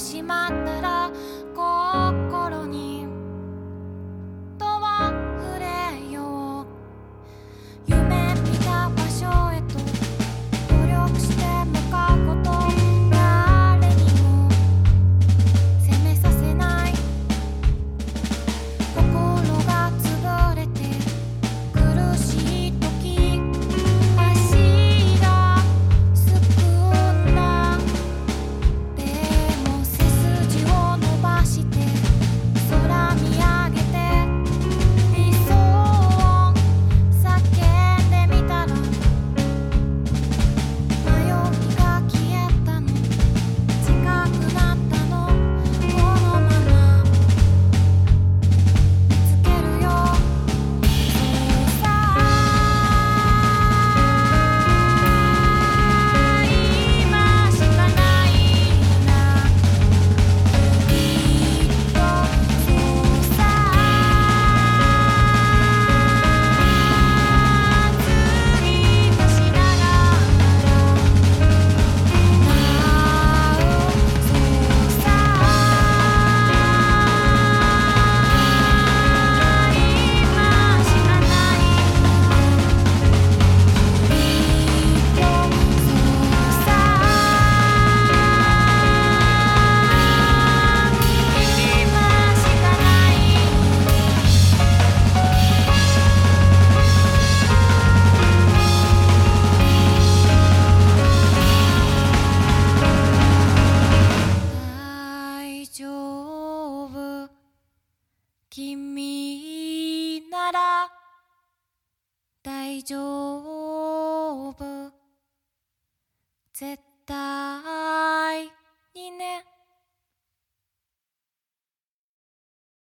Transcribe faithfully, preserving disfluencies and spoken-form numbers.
しまったら心にと触れよう。夢見た場所へと努力して向かうこと、誰にも責めさせない。心が潰れて苦しい時、足がすくんだ。でも背筋を伸ばして空見上げて理想を叫んでみたら、迷いが消えたの、近くなったの、このまま見つけるよ。そうさ、今しかないんだ。きっとそうさ、次としながらなお、そうさ、今しかないんだ。きっとそうさ、今しかないんだ。大丈夫、君なら大丈夫、絶対にね。